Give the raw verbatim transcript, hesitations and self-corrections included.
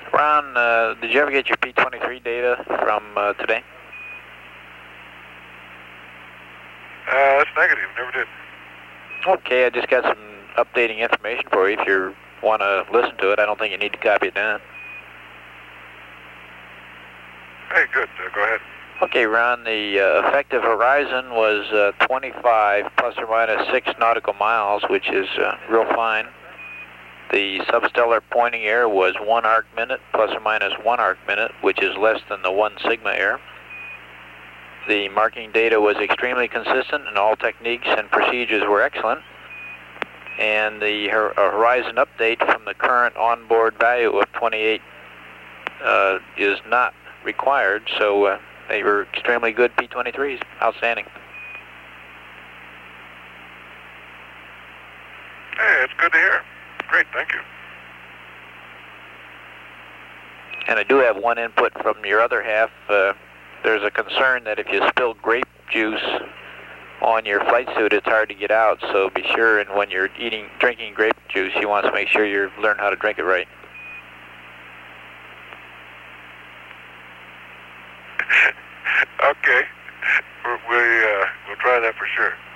Ron, uh, did you ever get your P twenty-three data from uh, today? Uh, that's negative. Never did. Okay, I just got some updating information for you if you want to listen to it. I don't think you need to copy it down. Hey, good. Uh, go ahead. Okay, Ron, the uh, effective horizon was uh, twenty-five plus or minus six nautical miles, which is uh, real fine. The substellar pointing error was one arc minute plus or minus one arc minute, which is less than the one sigma error. The marking data was extremely consistent and all techniques and procedures were excellent. And the hor horizon update from the current onboard value of twenty-eight uh, is not required, so uh, they were extremely good P twenty-threes. Outstanding. Hey, it's good to hear. Great, thank you. And I do have one input from your other half. Uh, there's a concern that if you spill grape juice on your flight suit, it's hard to get out. So be sure, and when you're eating, drinking grape juice, you want to make sure you learn how to drink it right. Okay, we uh, we'll try that for sure.